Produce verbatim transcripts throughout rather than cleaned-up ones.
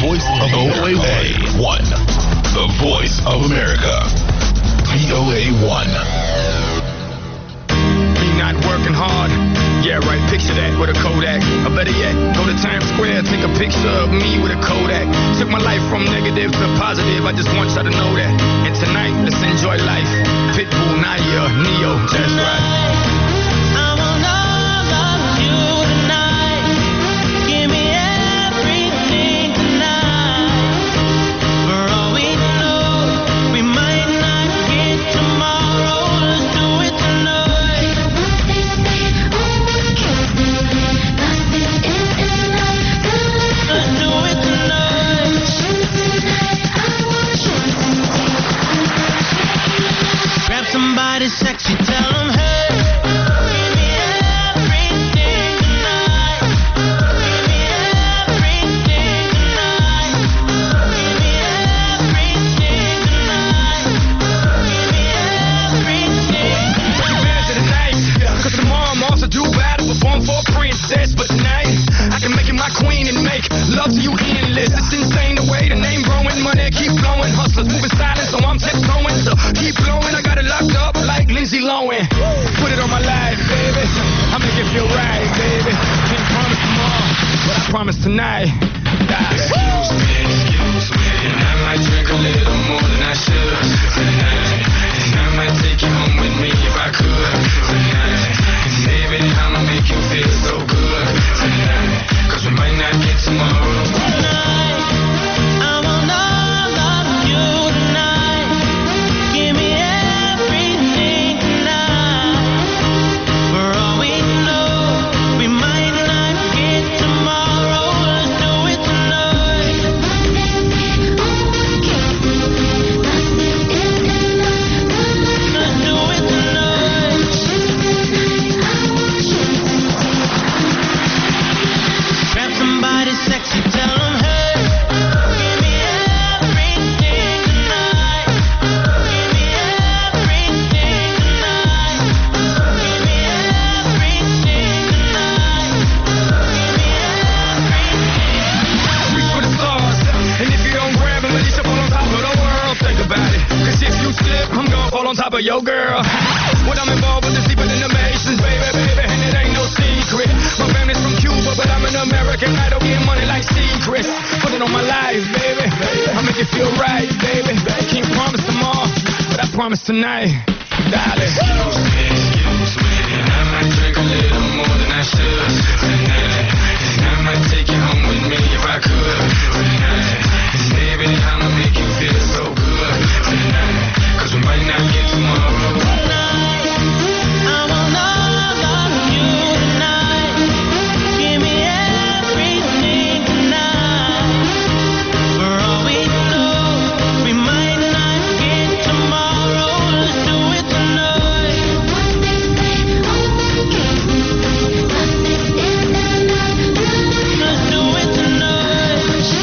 voice of O A one. The voice of America. V O A one. Me not working hard. Yeah, right, picture that with a Kodak. Or better yet, go to Times Square, take a picture of me with a Kodak. Took my life from negative to positive, I just want y'all to know that. And tonight, let's enjoy life. Pitbull, Naya, Neo, that's right. Somebody sexy, tell them, hey, give me everything tonight. Give me everything tonight. Give me everything tonight. Give me everything. Take advantage of the night, cause tomorrow I'm also due battle, perform for a princess. But tonight, I can make you my queen and make love to you endless. It's insane the way the name growing, money keep flowing. Hustlers moving silent, so I'm tiptoeing. So keep blowing, I got it locked up like Lindsay Lohan. Put it on my life, baby. I make it feel right, baby. Can't promise tomorrow, but I promise tonight. Excuse me, excuse me, and I might drink a little more than I should tonight. And I might take you home with me if I could tonight. And baby, I'ma make you feel so good tonight. Cause we might not get tomorrow. Tonight, I want all of you tonight. Give me everything tonight. For all we know, we might not get tomorrow. Let's do it tonight. Let's do it tonight. Grab somebody sexy, tell them, hey, give me everything tonight. Give me everything tonight. Give me everything tonight. Give me everything. Reach for the stars, and if you don't grab it, let you fall on top of the world. Think about it, cause if you slip, I'm gonna fall on top of your girl. What I'm involved with is deeper than the Masons, baby, baby, and it ain't no secret. My family's from Cuba, but I'm an American. I don't get money like secrets. Put it on my life, baby. I make it feel right, baby. Can't promise tomorrow, but I promise tonight, darling. Excuse me, excuse me, and I might drink a little more than I should tonight. And I might take you home with me if I could tonight. And baby, I'ma make you feel so good tonight. Cause we might not get tomorrow. Tonight, I want all of you tonight. Give me everything tonight. For all we know, we might not get tomorrow. Let's do it tonight. Let's do it tonight.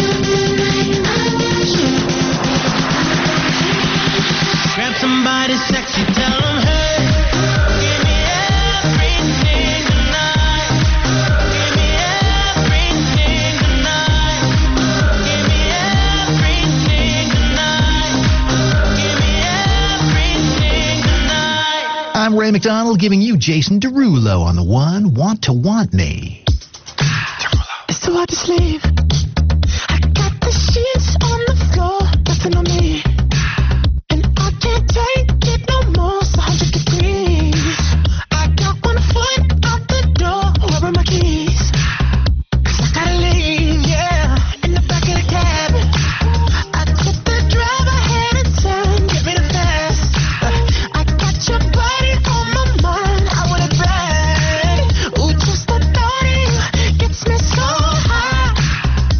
Grab somebody sexy, tell them, hey, give me everything tonight. Give me everything tonight. Give me everything tonight. Give me everything tonight. I'm Ray McDonald giving you Jason Derulo on the one, Want to Want Me. It's too hard to sleep. I got the sheets on the floor, nothing on me. And I can't take it no more, it's one hundred degrees. I got one foot out the door, where are my keys? Cause I gotta leave, yeah, in the back of the cab. I took the drive ahead and turn, get me the fast. I got your body on my mind, I want it bad. Ooh, just the thought of you gets me so high.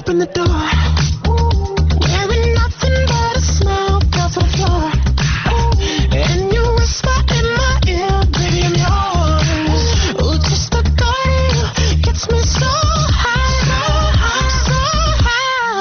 open the door. Wearing nothing but a smile, felt on the floor. And you whisper in my ear, baby, I'm yours. Ooh, just the thought of you gets me so high, so high.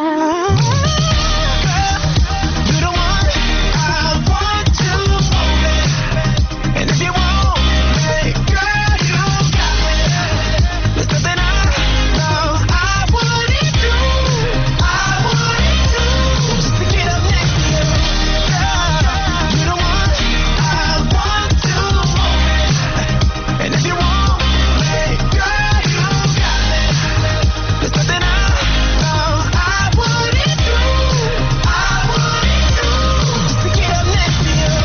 Girl, you're the one I want to hold me. And if you want me, girl, you got me. There's nothing I know I wouldn't do, I wouldn't do, just to get up next to you. Girl, you're the one I want to hold me. And if you want me, girl, you got me. There's nothing I know I wouldn't do, I wouldn't do, just to get up next to you.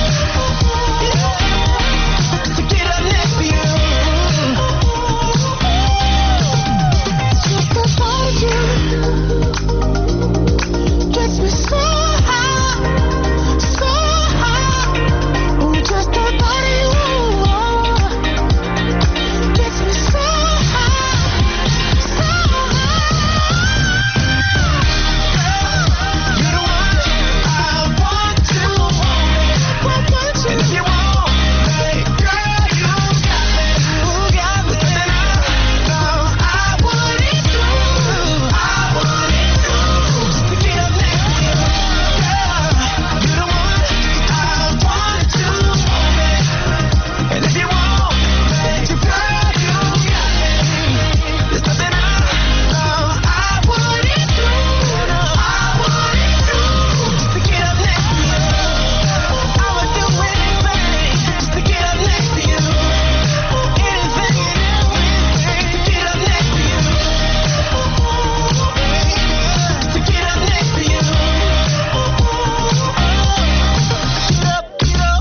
Just to get up next to you. Just the thought of you gets me so high, so high. Ooh, just the thought of you gets me so high, so high. You're the one I want to hold me. And if you want me, girl, you got me. You got me. There's nothing I know I wouldn't do, I wouldn't do, just to get up next to you. Girl, you're the one I want to hold me. And if you want me, girl, you got me. There's nothing I know I wouldn't do, I wouldn't do, just to get up next to you. I would do anything just to get up next to you. Anything and everything to get up next to you. To get up next to you. Get up, get up.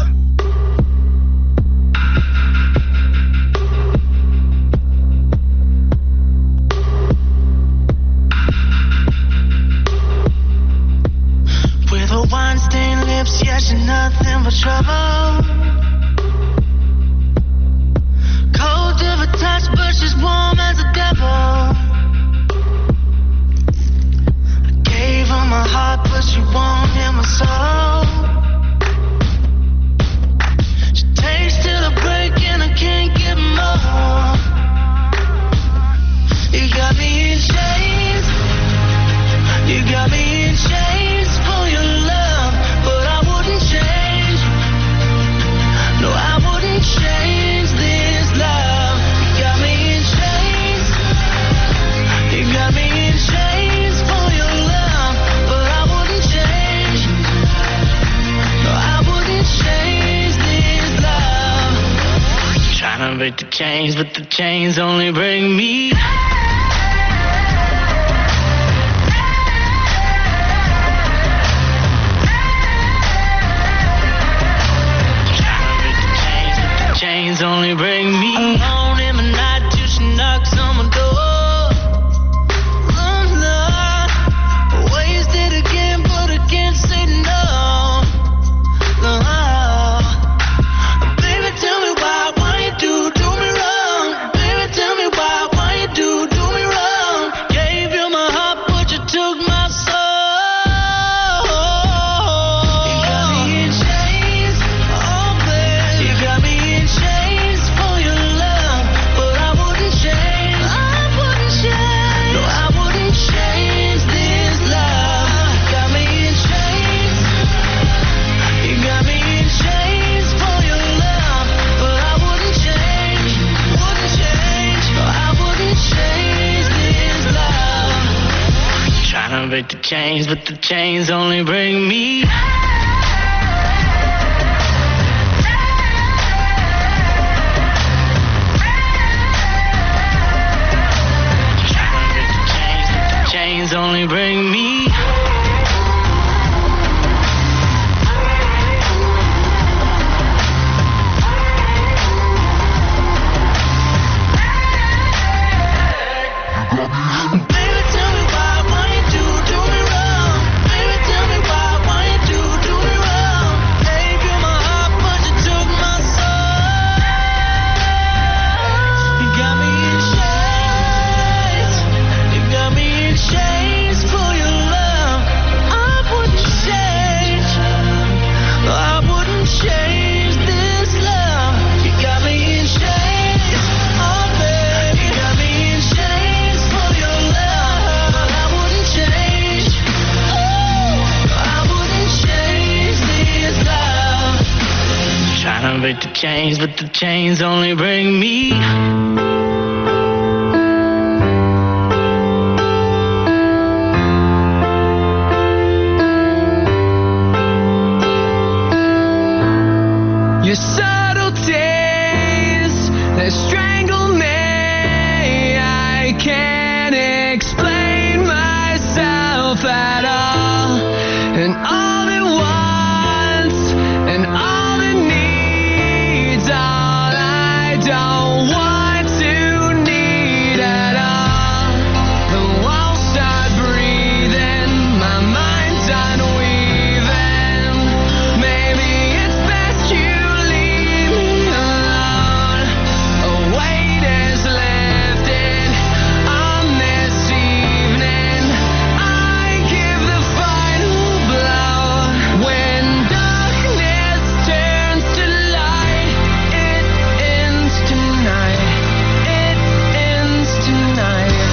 With her wine-stained lips, yeah, she's nothing but trouble. Cold to the touch, but she's warm as a devil. I gave her my heart, but she won't hear my soul. She takes to the break, and I can't get more. You got me in chains. You got me in chains for your love, but I wouldn't change. No, I wouldn't change this love. You got me in chains. You got me in chains for your love, but I wouldn't change. No, I wouldn't change this love. Trying to break the chains, but the chains only break me. Chains only bring me alone in the night till she knocks on my door. Oh no, wasted again, but I can't say no. No, baby, tell me why, why you do do me wrong? Baby, tell me why, why you do do me wrong? Gave you my heart, but you took my soul. You got me in chains, oh baby, you got me in chains for your love, but I wouldn't change. I wouldn't change. No, I wouldn't change this love. You got me in chains. You got me in chains for your love, but I wouldn't change. Wouldn't change. No, I wouldn't change this love. Trying to break the chains, but the chains only bring me. Chains only bring me. Baby, tell me why, why you do do me wrong? Baby, tell me why, why you do do me wrong? Gave you my heart, but you took my soul. You got me in chains. You got me in chains. chains, but the chains only bring me. Your subtleties, they strangle me. I can't explain myself at all. And all at once, and all it needs, all I don't want to need at all. The walls start breathing, my mind's unweaving. Maybe it's best you leave me alone. A weight is lifted on this evening. I give the final blow. When darkness turns to light, it ends tonight. It ends tonight.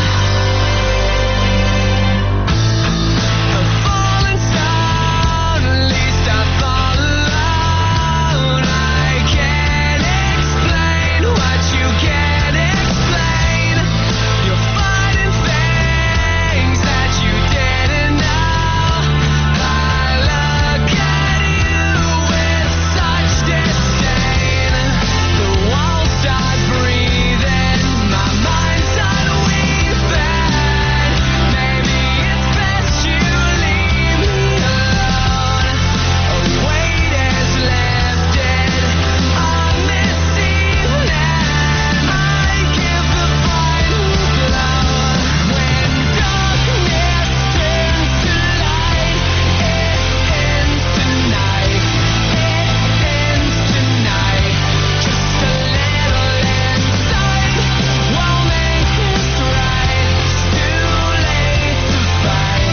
A falling stone, at least I fall alone. I can't explain what you can't explain. You're fighting things that you didn't know. I look at you with such disdain. The walls start breathing, my mind's unweaving. Maybe it's best you leave me alone. A weight is lifted on this evening. I give the final blow. When darkness turns to light, it ends tonight. It ends tonight. Just a little insight won't make this right. It's too late to fight.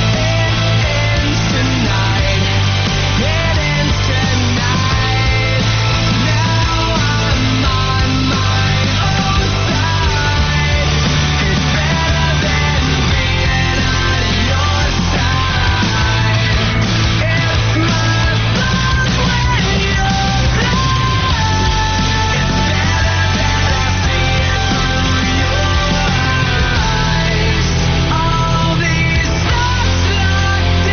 It ends tonight. It ends tonight. Now I'm on my own side. It's better than being on your side. It's my fault when you're blind. It's better that I see it through your eyes. All these thoughts locked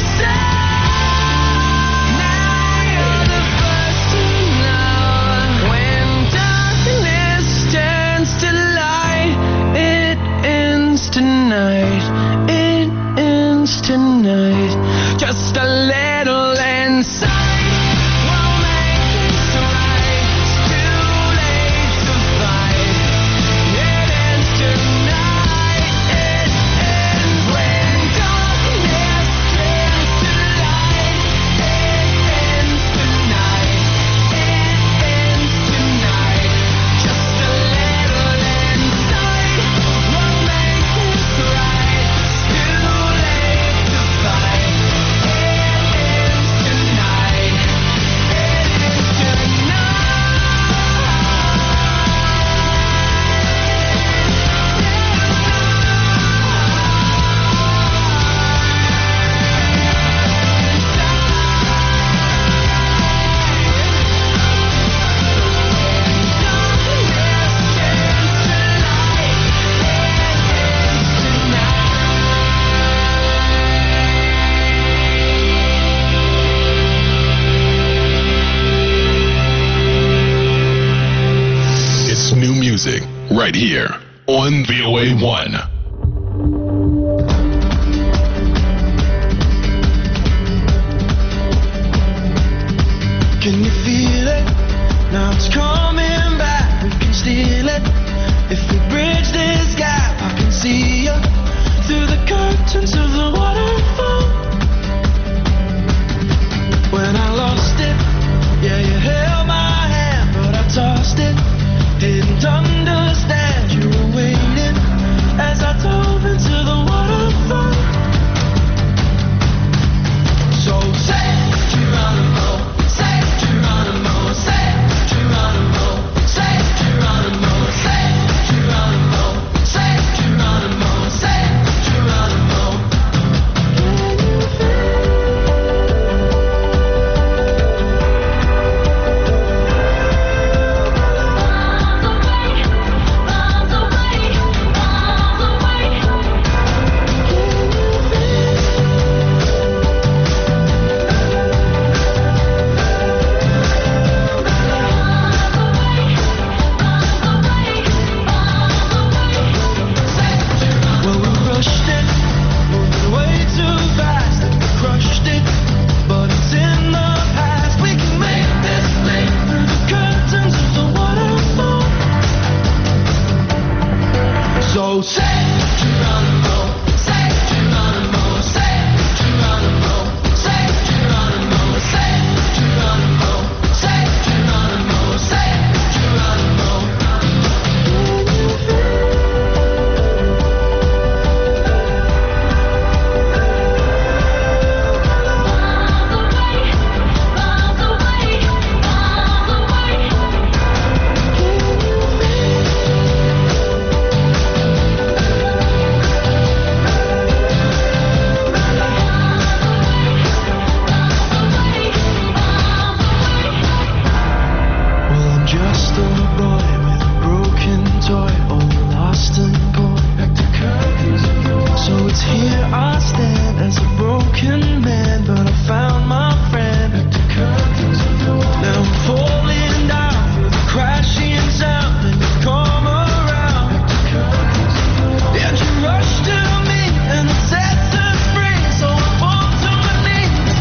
inside. Now you're the first to know. When darkness turns to light, it ends tonight. It ends tonight. Just a little insight won't make this right. It's too late to fight. It ends tonight. It ends when darkness turns to light. It ends tonight. It ends tonight. Just a little insight won't make this right. It's too late to fight. It ends tonight. It ends tonight. It's new music right here on V O A one. Can you feel it? Now it's coming back. We can steal it. If we bridge this gap, I can see you through the curtains of the waterfall. When I lost it, yeah, you held my hand, but I tossed it. Didn't understand you were waiting as I dove into the waterfall. So say Geronimo, say Geronimo, say Geronimo, say Geronimo, say Geronimo, say Geronimo, say Geronimo. Can you feel broken man, but I found my friend. Now I'm falling down with a crashing sound, and you've come around. And you rushed to me and it set us free, so I fall to my knees.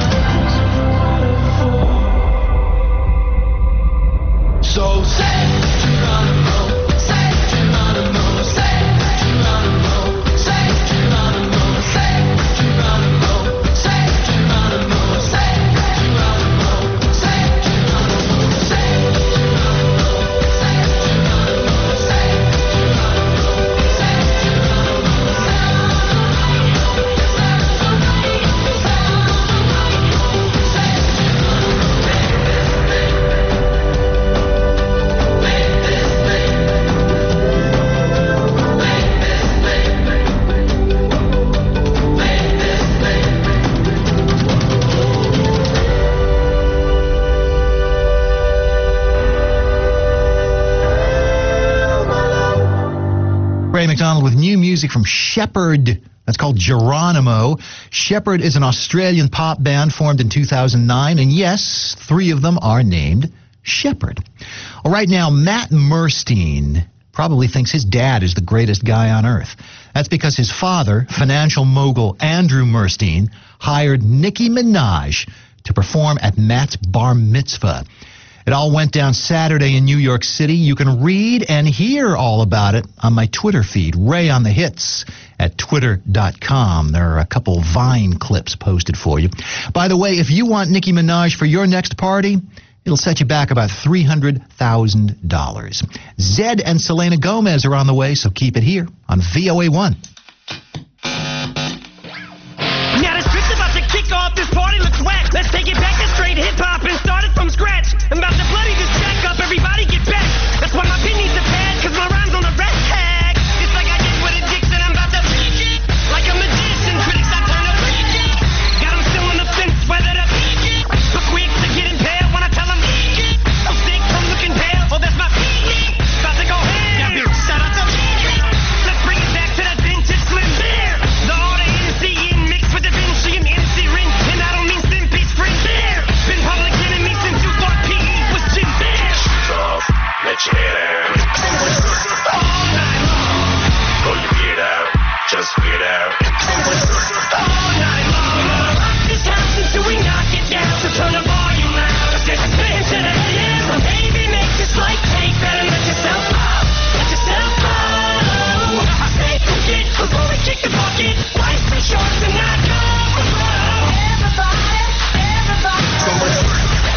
So say Geronimo, say Geronimo, say Geronimo, say Geronimo, say Geronimo, say Geronimo, say Geronimo, say Geronimo, say Geronimo, say Geronimo, say Ray McDonald with new music from Shepherd. That's called Geronimo. Shepherd is an Australian pop band formed in two thousand nine, and yes, three of them are named Shepherd. All right, now, Matt Murstein probably thinks his dad is the greatest guy on earth. That's because his father, financial mogul Andrew Murstein, hired Nicki Minaj to perform at Matt's bar mitzvah. It all went down Saturday in New York City. You can read and hear all about it on my Twitter feed, Ray on the Hits at twitter dot com. There are a couple Vine clips posted for you. By the way, if you want Nicki Minaj for your next party, it'll set you back about three hundred thousand dollars. Zed and Selena Gomez are on the way, so keep it here on V O A one. Now the streets about to kick off, this party looks whack. Let's take it back to straight hip-hop and start it from scratch. I'm about to bloody this jack up, everybody get back. That's why my pin needs a pad, cause my rhyme's on the red tag. It's like I did with addiction, I'm about to freak it. Like a magician, critics I turn to freak it. Got them still on the fence, whether to peek it. But quick to get impaled when I tell them eat it. So sick from looking pale, oh that's my peak. About to go ham, shout out to peak. Let's bring it back to that vintage slim beer. The order N C in mixed with the Vinci and N C ring. And I don't mean Stimpy's free beer. Been public enemy since you thought P E was Jim Bear. Shoes off, let your head out. All night long, Pull your beard out, just weird out. all night long. Rock this house until we knock it down. So turn the volume loud. Let's get spin to the end. So baby, make this like cake. Better let yourself out. Let yourself go. I say forget before we kick the bucket. Life's too short to not go. Everybody, everybody.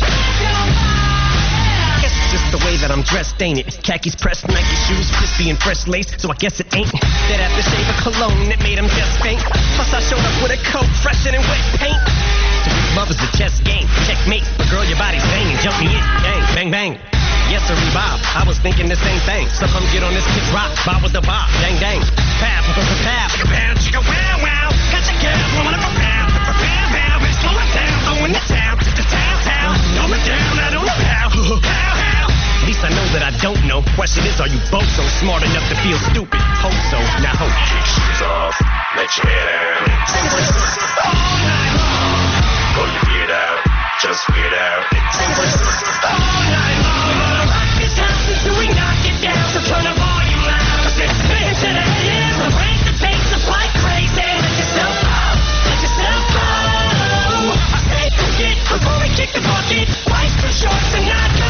Guess it's just the way that I'm dressed, ain't it? Khakis pressed, Nike shoes, crispy and fresh lace, so I guess it ain't that aftershave of cologne that made him just faint. Plus I showed up with a coat fresher than wet paint. To be love is the chess game, checkmate. But girl, your body's banging, jump me in, bang, bang, bang. Yes, sir, Bob. I was thinking the same thing. So come get on this kid's rock, Bob with the bob, dang, dang. Pap, pap, pap, chicka, pow, chicka, wow, wow. Got your girl blowing up a pow, pow, pow, bitch, slow it down, going to town, to town, town. Slow it down, I don't know how, pow, pow. At least I know that I don't know. Question is, are you both so smart enough to feel stupid? Hope so, now hope. Kick shoes off, let your head out. All night long, Pull your beard out, just weird out. all night long. Rock this house until we knock it down. So turn the volume loud. Cause it's spin to the end. So break the tapes up like crazy. Let yourself out, let yourself go. I say forget before we kick the bucket. Life's too short to not go.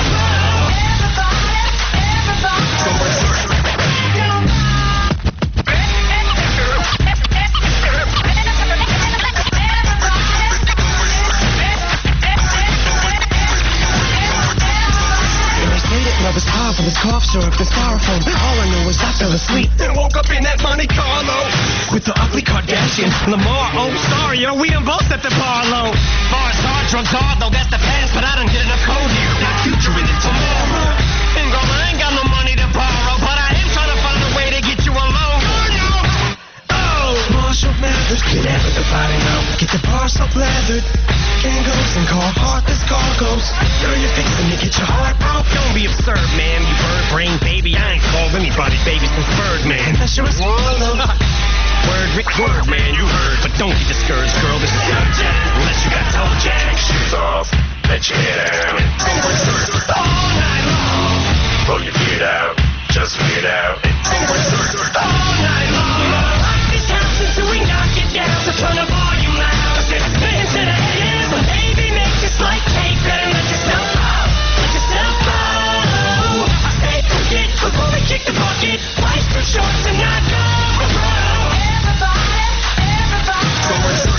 Love is powerful, it's cough syrup, it's styrofoam. All I know is I fell asleep and woke up in that Monte Carlo with the ugly Kardashian, Lamar. Oh, sorry, yo, we done both set the bar low. Bars hard, drugs hard, though that's the past, but I done get enough code here. Got future in it tomorrow. And girl, I ain't got no money to borrow, but I am trying to find a way to get you alone. Oh, Marshall Mathers, get out of the body now. Get the bar so lathered. Kangos and call heartless cargoes. Girl, you're fixing to get your heart broke. Don't be absurd, man. You bird brain baby. I ain't called anybody baby since Birdman. That sure was swallow. Word, word, man, you heard. But don't get discouraged, girl. This is not jack. Unless you got toe jack. Take shoes off, let your head out. Go berserk all night long. Roll your feet out, just get out. Go berserk all night long. We're gonna rock this house until we knock it down. So turn the volume loud. Cause it's spinning to the head. So baby, make this like cake. Better let yourself go. Let yourself go. I say forget before we kick the bucket. White for shorts and not go. Everybody, everybody. Go berserk.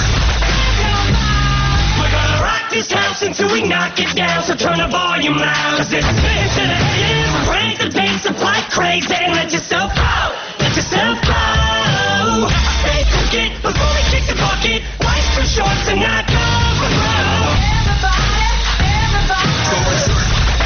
We're gonna rock this house until we knock it down. So turn the volume loud. Cause it's spinning to the head. So crank the bass up like crazy. And let yourself go. Let yourself go. I say forget before we kick the bucket. White for shorts and not go. Everybody, everybody. Go berserk.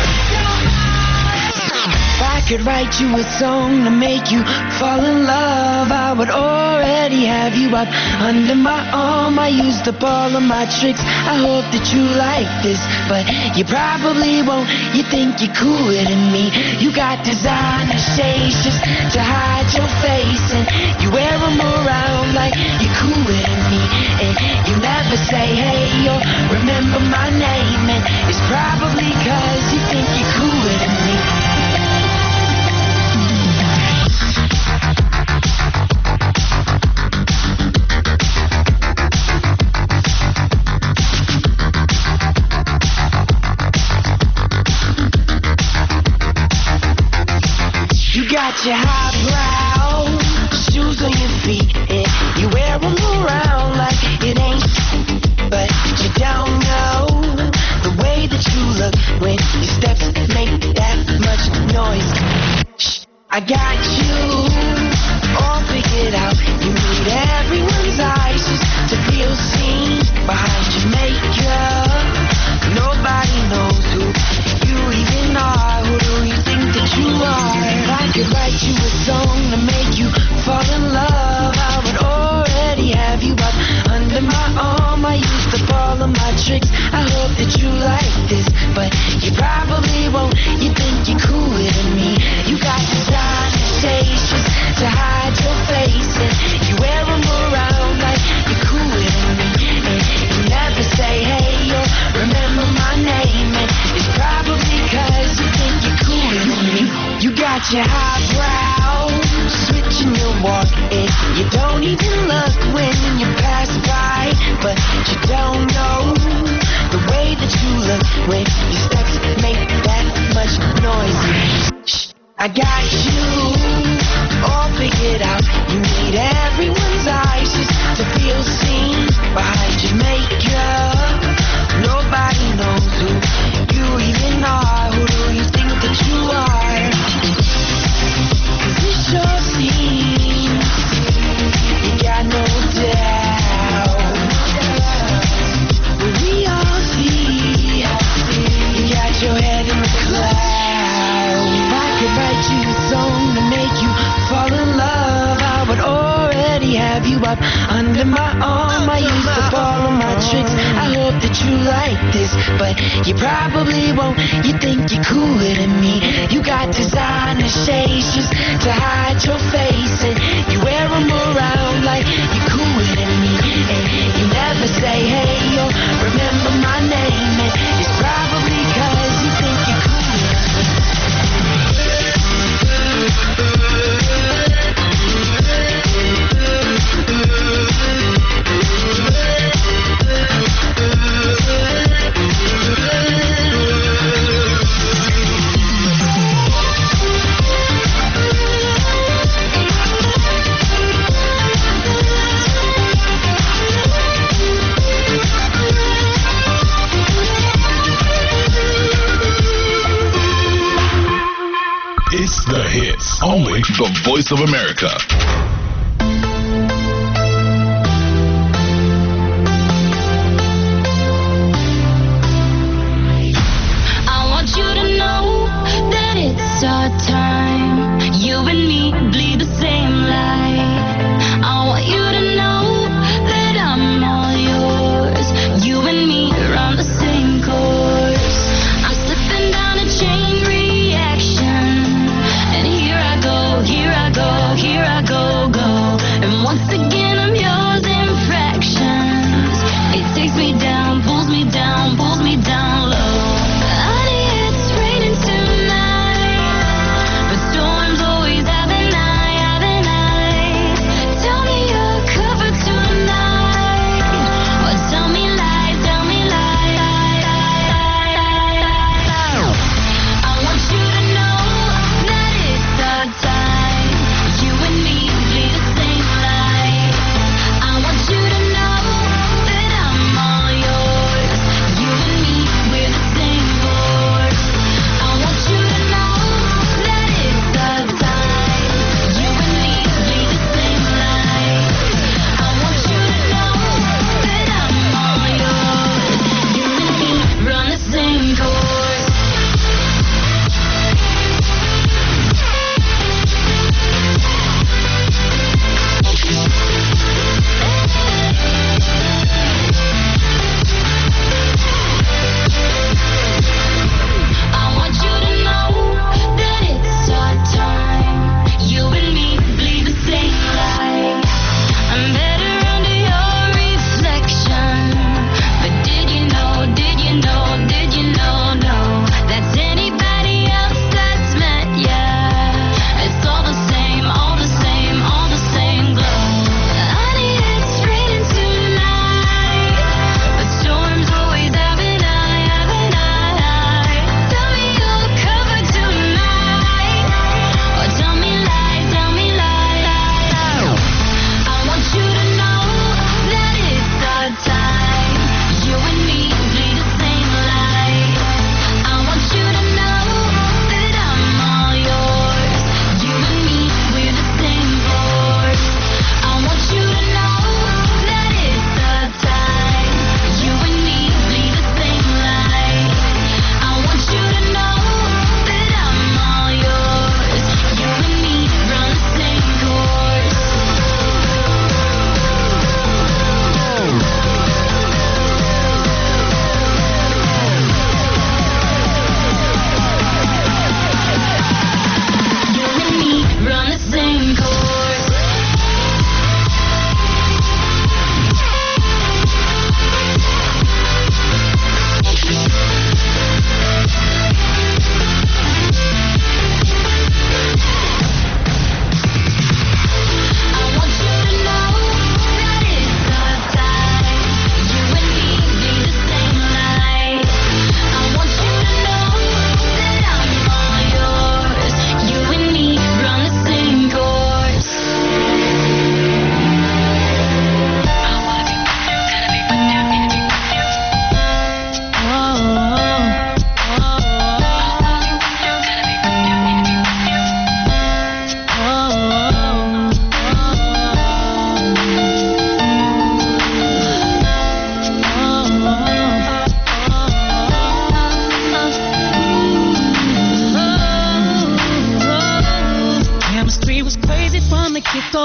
If I could write you a song to make you fall in love, I would already have you up under my arm. I used up all of my tricks. I hope that you like this, but you probably won't. You think you're cooler than me. You got designer shades just to hide your face, and you wear them around like you're cooler than me. And you never say hey or remember my name, and it's probably cause you think you're cooler than me. Got your highbrow shoes on your feet, and you wear them around like it ain't. But you don't know the way that you look when your steps make that much noise. Shh, I got you all figured out. You need everyone's eyes just to feel seen behind your makeup. Nobody knows who you even are. Who do you think that you are? If I could write you a song to make you fall in love, I would already have you up under my arm. I used up all of my tricks. I hope that you like this, but you probably won't. You think you're cooler than me. You got designer shades just to hide your face, and you wear them around like you're cooler than me. And you never say hey or remember my name, and it's probably cause you think you're cooler than me. You got your highbrow switching your walk, and you don't even look when you pass by. But you don't know the way that you look when your steps make that much noise. Shh, I got you all figured out. You need everyone's eyes just to feel seen behind your makeup. Nobody knows who you even are. Who do you think that you are? Cause it sure seems you got no doubt. But we all see you got your head in the clouds. If I could write you a song to make you fall in love, I would already have you up under my arm. I used up all of my tricks. I hope that you like this, but you probably won't. You think you're cooler than me. You got designer shades just to hide your face, and you wear them around like you're cooler than me. And you never say hey or remember my name, and it's probably cause you think you're cooler than me. It's the hits. Only the Voice of America. I want you to know that it's our time. You and me bleed the same light. I want you to know that I'm all yours. You and me are on the same course. I'm slipping down a chain reaction, and here I go, here I go, here I go.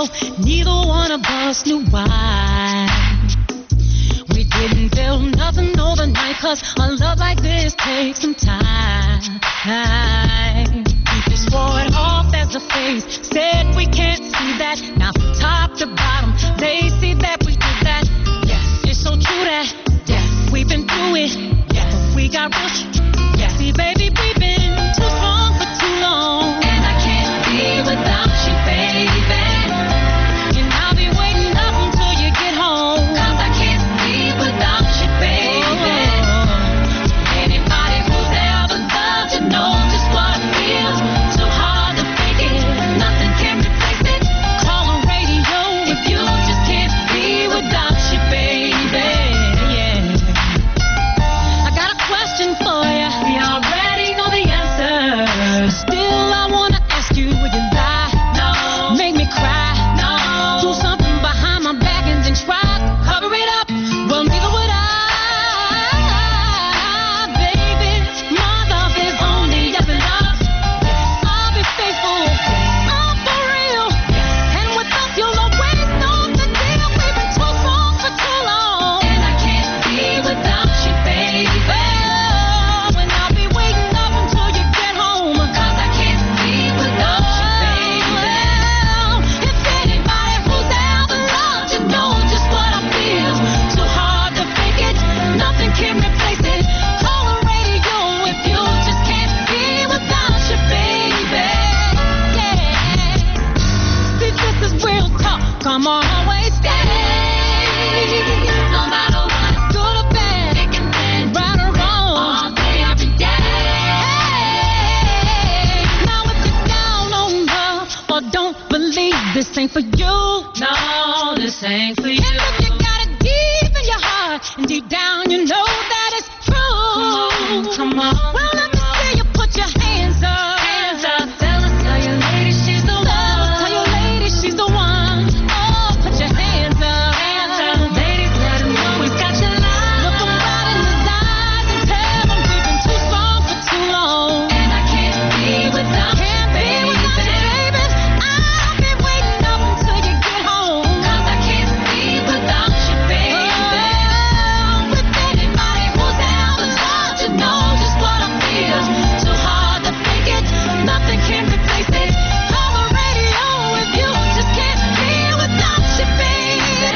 though neither one of us knew why. We didn't feel nothing overnight, cause a love like this takes some time. We just swore it off as a phase, said we can't see that. Now from top to bottom, they see that we did that. Yes, it's so true that, yes, we've been through it. Yes, but we got rich. Yes, see baby, we've been too strong for too long. And I can't be without you, baby. And I'll be waiting up until you get home. Cause I can't be without you, baby. Anybody who's ever loved you knows just what it feels. Too hard to fake it, nothing can replace it. Call a radio if you just can't be without you, baby. Yeah. I got a question for you. We already know the answer. Still, I wanna ask you, would you lie? No. Make me cry? No. Do something behind my back and then try to cover it up? Well, neither would I, baby. My love is only yes and love. I'll be faithful. I'm for real. And with us, you'll always know the deal. We've been too strong for too long. And I can't be without you, baby. And I'll be waiting up until you get home. Cause I can't be without you, baby. If anybody who's ever loved you knows just what I feel. Too hard to fake it, nothing can replace it. Call a radio if you just can't be without you, baby. Yeah. See, this is real talk. Come on, always stay. No matter what, good or bad, thick and thin, right or wrong, all day, every day. Now if you're down on love or don't believe, this ain't for you. No, this ain't for you. And if you got it deep in your heart and deep down you know that it's true. Come on, come on. Well, let me see you put your hands up. Hands up. Tell us, tell your lady she's the one. Tell your lady she's the one. Oh, put your hands up. Hands up. Ladies, let him know he's got your love. Look him right in his eyes and tell him we've been too strong for too long. And I can't be without you, baby. I'll be waiting up until you get home. Cause I can't be without you, baby. With anybody who's ever loved you knows just what I feel. Too hard to fake it, nothing can replace it. Call the radio if you just can't be without you, baby.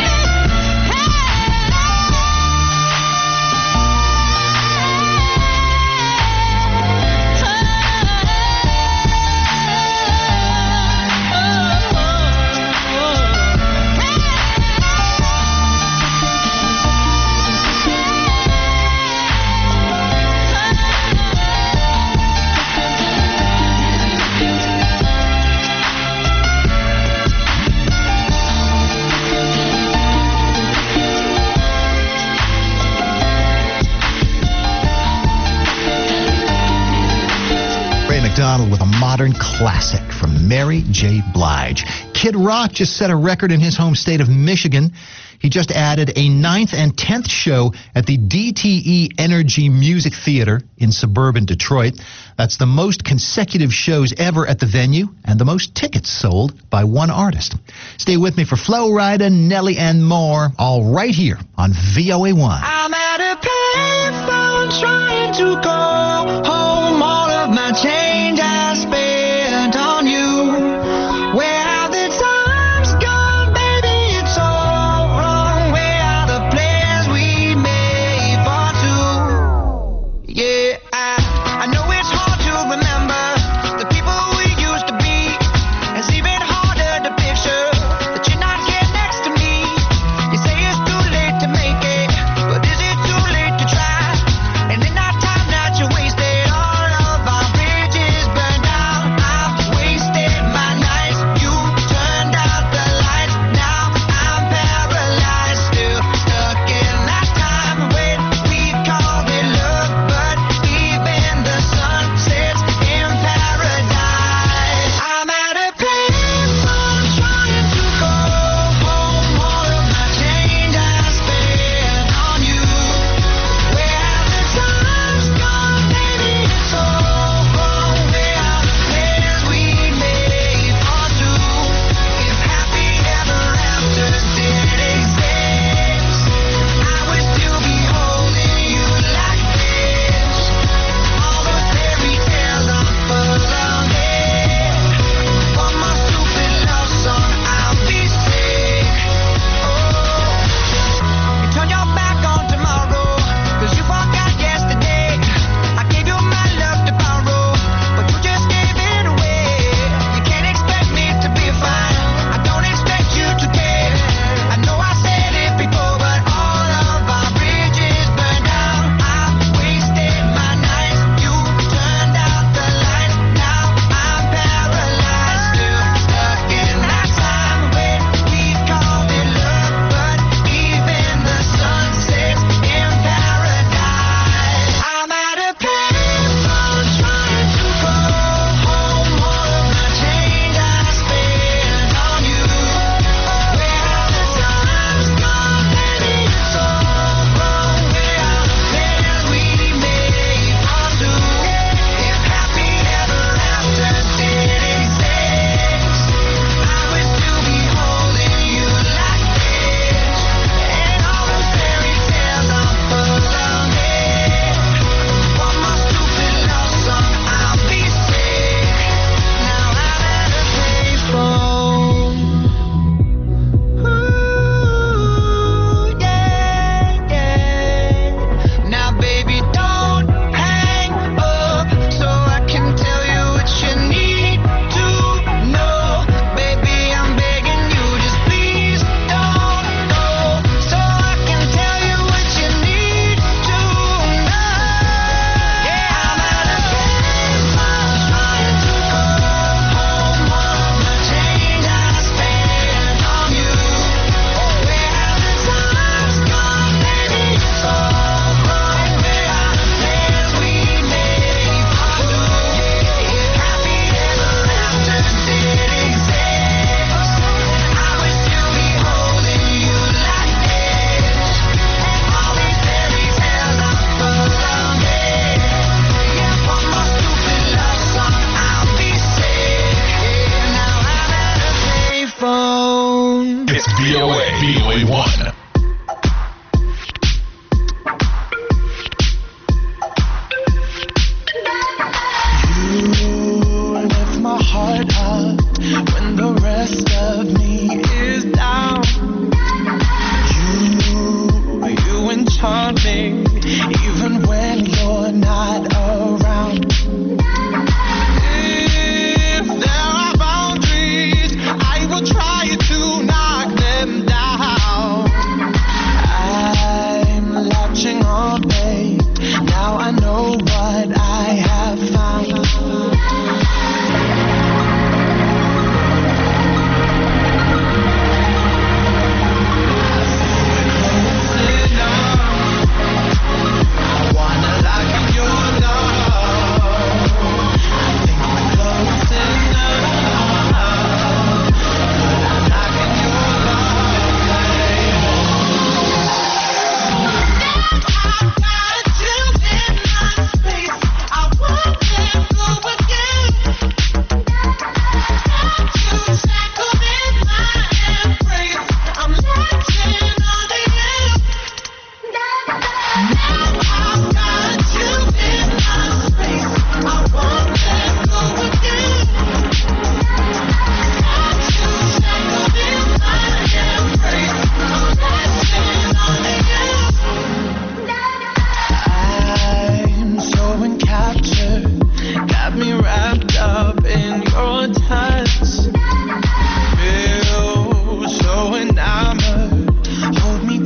Ray McDonald with a modern classic from Mary J. Blige. Kid Rock just set a record in his home state of Michigan. He just added a ninth and tenth show at the D T E Energy Music Theater in suburban Detroit. That's the most consecutive shows ever at the venue and the most tickets sold by one artist. Stay with me for Flo Rida, Nelly, and more, all right here on V O A one. I'm at a payphone trying to go home. All of my change I spent on you. Where have the times gone, baby? It's all wrong. Where are the plans we made for two? Yeah, I, I know it's hard to remember the people we used to be. It's even harder to picture that you're not here next to me. You say it's too late to make it, but is it too late to try? And in that time that you wasted, all of our bridges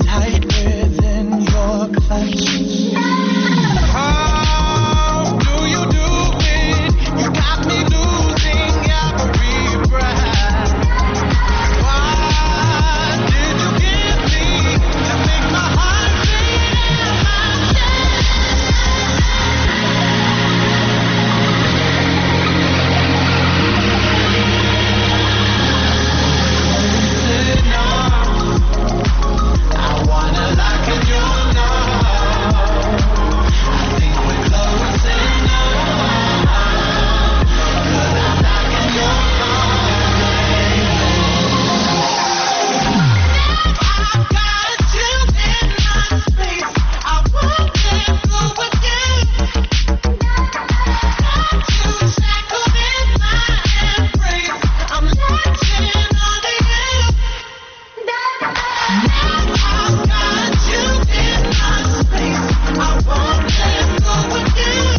tight within your clutch. How do you do it? You got me losing every breath. What did you give me to make my heart beat in my chest? I wanna lock in your love. I think we're close enough. 'Cause I'm locking your love, baby. I've got you in my space. I won't let go again. Got you shackled in my embrace. I'm latching onto you. I've got you in my space. I won't let go again.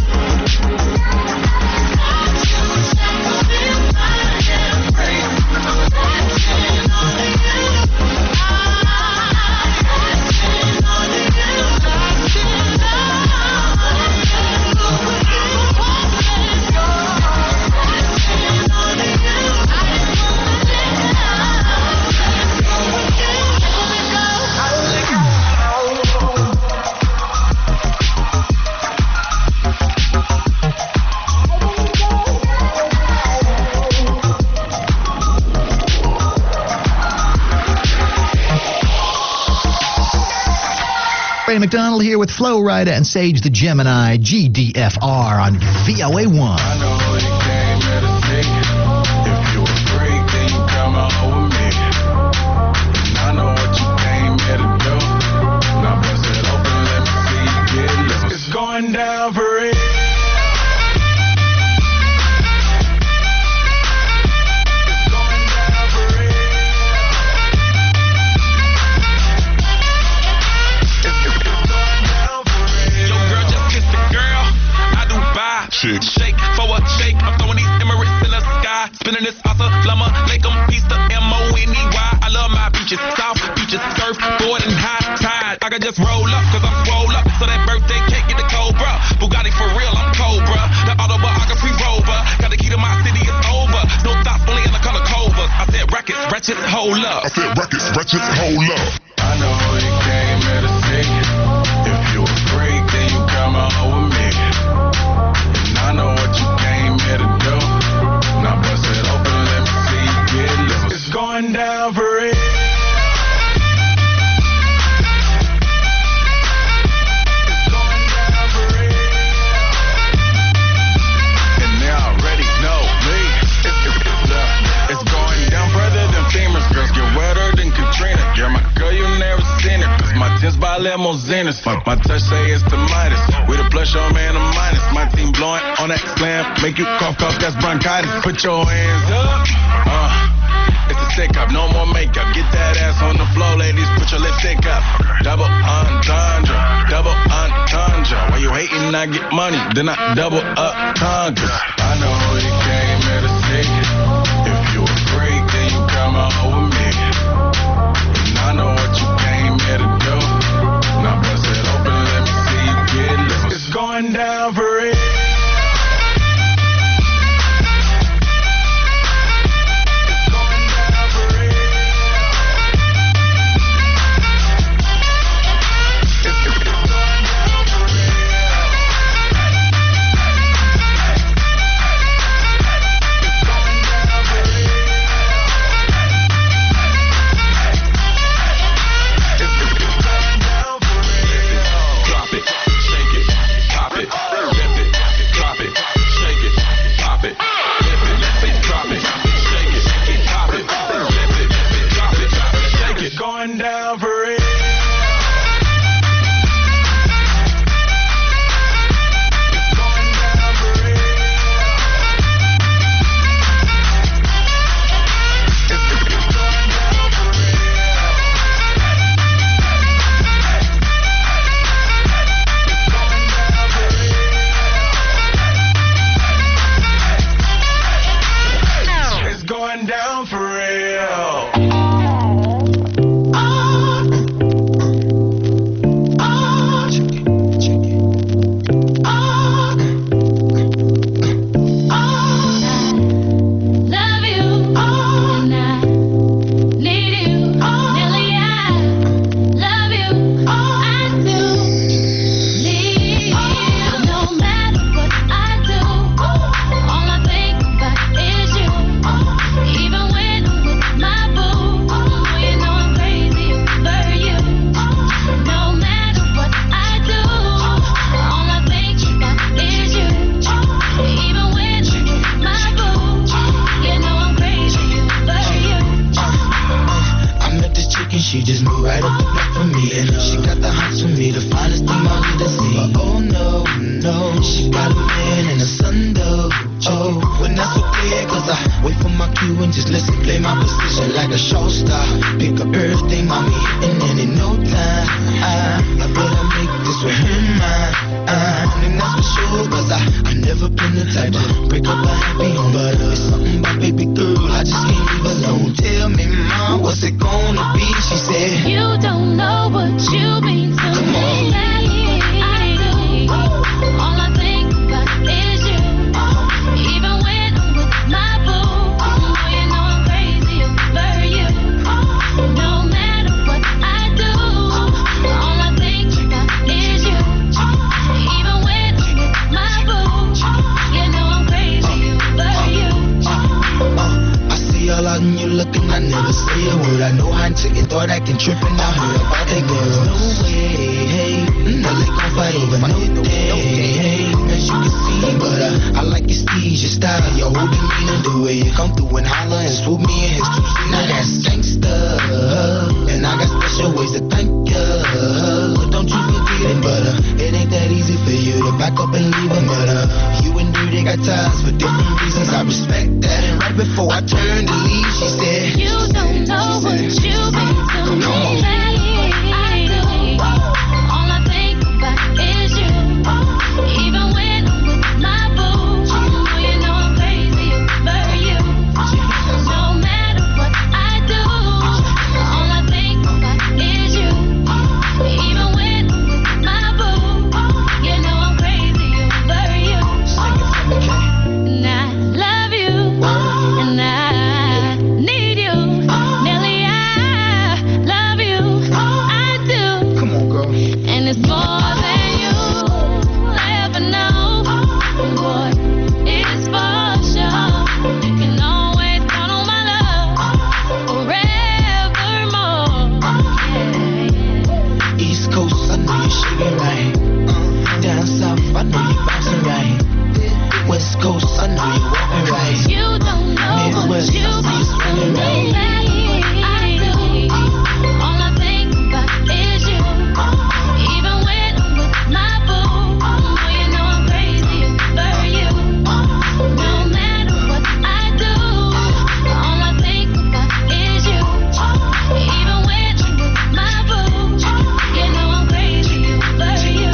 Got you shackled in my embrace. I'm latching onto you. I'm latching onto you. Latching Ray McDonald here with Flo Rida and Sage the Gemini, G D F R on V O A one. I know it came at a stick. If you a freak, then you come out with me. And I know what you came here to do. Now bust it open, let me see you get loose. It's going down for real. It's going down for real. It's, it's going down for real. Yo, girl, just kiss the girl. I do buy. Shake. Shake for a shake. I'm throwing these Emirates in the sky. Spinning this awesome llama. Make them piece the M O N E Y. I love my beaches. South beaches. Surf, board, and high tide. I can just roll up, cause I'm swole up. So that birthday cake get the Cobra. Bugatti for real, I'm Cobra. The autobiography rover. Got the key to my city, it's over. No thoughts, only in the color covers. I said rackets, ratchets, hold up. I said records, wretches, hold up. I know it came at a stick. If you a freak, then you come out with me. And I know what you came here to do. Now bust it open, let me see you get loose. It's going down for real. It's going down for real. And they already know me. It's, it's, it's, uh, it's going down further than famous girls. Get wetter than Katrina. You're my girl, you never seen it. Cause my tints by limousines. My, my touch say it's the Midas. We the plus your man a minus. My team blowing on that slam. Make you cough, cough, that's bronchitis. Put your hands up. Uh, it's a stick up, no more makeup. Get that ass on the floor, ladies. Put your lipstick up. Double entendre. Double entendre. When you hating, I get money. Then I double up conquer. I know it came at a stick. If you a freak, then you come out with me. And I know what you came here to do. Now bust it open, let me see you get loose. It's going down for real. It's going down for real. It's, it's, it's going down for real. on my cue and just listen, play my position like a show star. Pick up everything, mommy, and then in no time, I, I better make this with him mine. And that's for sure, cause I, I never been the type to break up a happy home. But uh, it's something about baby girl, I just can't leave alone. Tell me, mom, what's it gonna be? She said, You don't know what you mean to Come me. on. I do. All I think about is you. Even when I'm with my boo, oh, you know I'm crazy over you. No matter what I do, all I think about is you. Even when I'm with my boo, you know I'm crazy over you. Uh, I see all out and you looking, I never say a word. I know how chicken thought acting tripping. I heard about that girl. No way, hey, no they gon' fight over no day, hey, as you can see. But uh, I like your steez, your style, your whole demeanor, the way you come through and holler and swoop me in his two seat. Now that's gangsta, and I got special ways to thank ya. Don't you forget it, but uh, it ain't that easy for you to back up and leave him. But uh, you and Dirty got ties for different reasons. I respect that. And right before I turned to leave, she said, You don't know what you mean to me. I do. All I think about is you. Even when I'm with my boo, oh, you know I'm crazy over you. No matter what I do, all I think about is you. Even when I'm with my boo, you know I'm crazy over you. And I love you, and I need you. Nelly, I love you. I do. come on, girl. And it's more than you'll ever know. Boy, it's for sure. You can always count on my love forevermore. Yeah, yeah. East Coast, I know you shaking right. Uh, down south, I know you bouncing right. West Coast, I know you walking right. You don't know what Midwest, you I see you swinging mean to right. me. I do. All I think about is you. Even when I'm with my boo, oh, you know I'm crazy over you. No matter what I do, all I think about is you. Even when I'm with my boo, you know I'm crazy over you.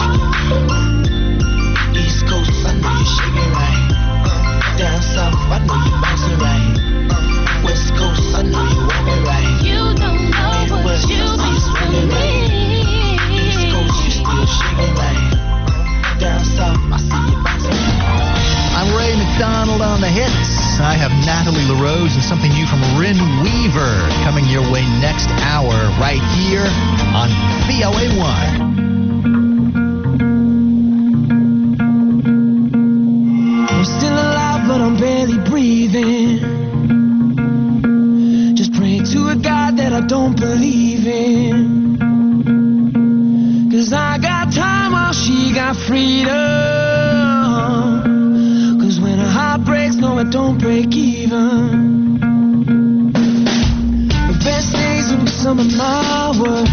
East Coast, I know you shaking right. Uh, down south, I know you bouncing right. Uh, West Coast, I know you walking right. You don't know what Midwest, you I see you mean to swinging right. East Coast, you me. still shaking right. Uh, down south, I see you bouncing right. I'm Ray McDonald on the hits. I have Natalie LaRose and something new from Rin Weaver coming your way next hour right here on V O A one. I'm still alive, but I'm barely breathing. Just praying to a God that I don't believe in. Cause I got time while she got freedom. Cause when a heart breaks, no, it don't break even. The best days will be some of my work.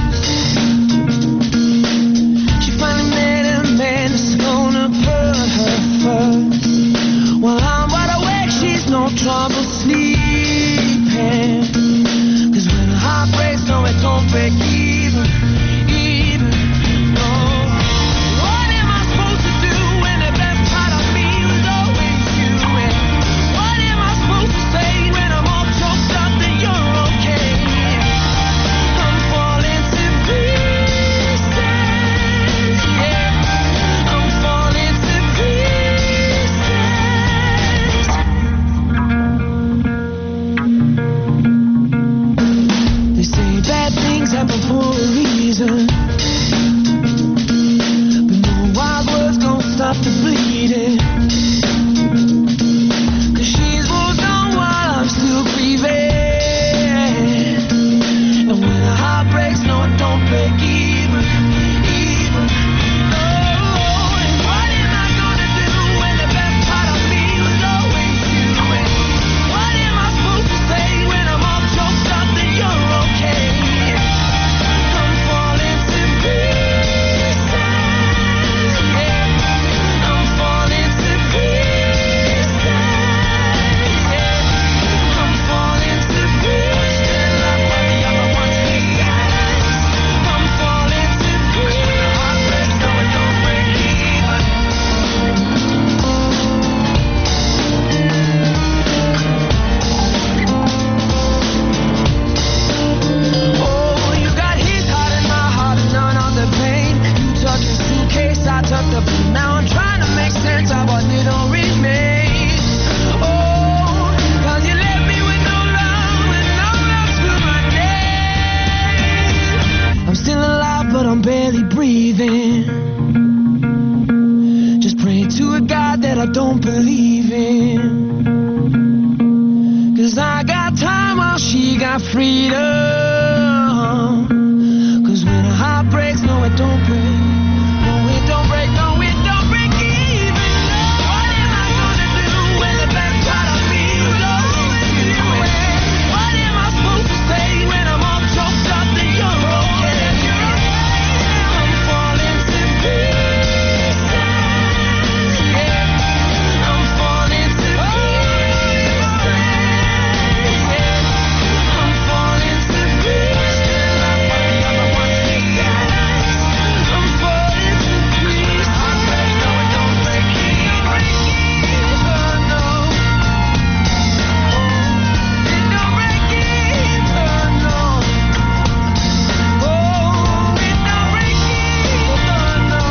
She finally met a man that's gonna put her first. While I'm wide awake, she's no trouble sleeping. Cause when a heart breaks, no, it don't break even, even, no. What am I supposed to do when the best part of me was always you? And what am I supposed to say when I'm all choked up that you're okay? I'm falling to I'm barely breathing. Just pray to a God that I don't believe in. Cause I got time while she got freedom. Cause when a heart breaks, no it don't break. No it don't break, no it don't break even. What am I gonna do when the best part of me blows you away? What am I supposed to say when I'm all choked up that you're okay? I'm falling to pieces. Yeah. I'm falling to pieces. Yeah. I'm falling to pieces. I'm falling to pieces. Heart breaks, no it don't break even. No. It don't break even. No. Oh, it don't break even. No.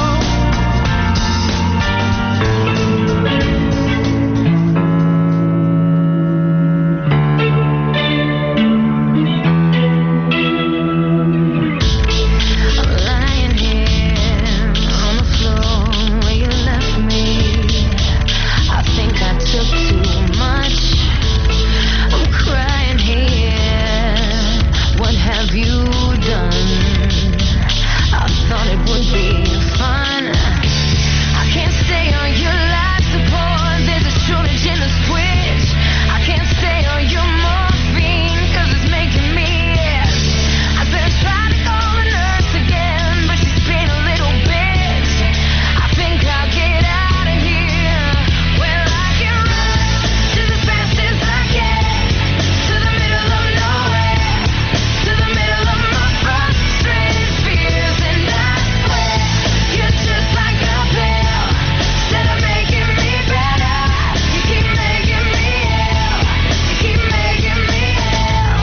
I'm lying here on the floor where you left me. I think I took too much. I'm crying here. What have you done? I thought it would be fun. I can't stay on your life support. There's a shortage in the switch. I can't stay on your morphine 'cause it's making me ill. I've been trying to call the nurse again, but she's been a little bitch. I think I'll get out of here where I can run just as fast as I can to the middle of nowhere, to the middle of my frustrated fears. And I swear you're just like a pill. Instead of making me better, you keep making me ill. You keep making me ill.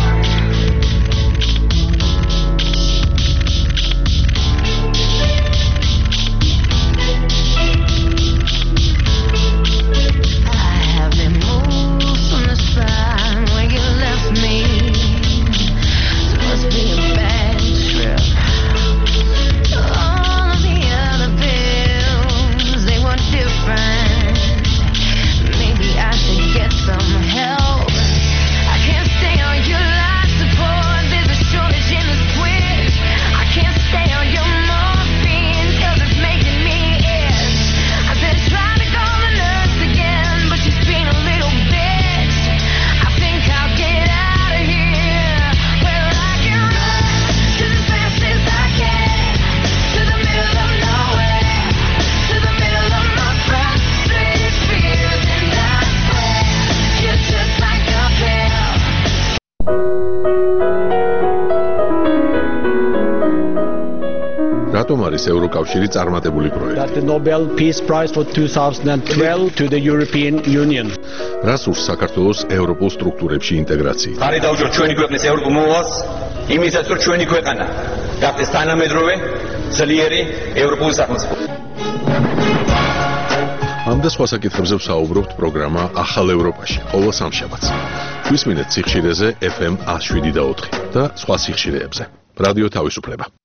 I have been moved from the spot where you left me. It must be a bad trip. All of the other bills, they were different. Maybe I should get some help. I can't stay on your life support. There's a shortage in the switch. I can't stay on your morphine 'cause it's making me itch. I've been trying to call the nurse again, but she's been a little bitch. I think I'll get out of here where I can run just as fast as I can to the middle of nowhere, to the middle of my frustrated fears. And I swear you're just like a pill. რატომ არის ევროკავშირი წარმატებული პროექტი? That the Nobel Peace Prize for twenty twelve to the European Union. რას ურს საქართველოს ევროპულ სტრუქტურებში ინტეგრაცია? ხარი დაუჭროთ ჩვენი ქვეყნის ევროპულ მოვალს, იმისაც რომ ჩვენი ქვეყანა გახდეს თანამედროვე, ძლიერი ევროპული სახელმწიფო. ამ და სხვა საკითხებზე ვსაუბრობთ პროგრამა ახალ ევროპაში ყოველ სამშაბათს. გვისმინეთ სიხშირეზე ეფ ემ one oh seven და ოთხი და სხვა სიხშირეებზე. რადიო თავისუფლება.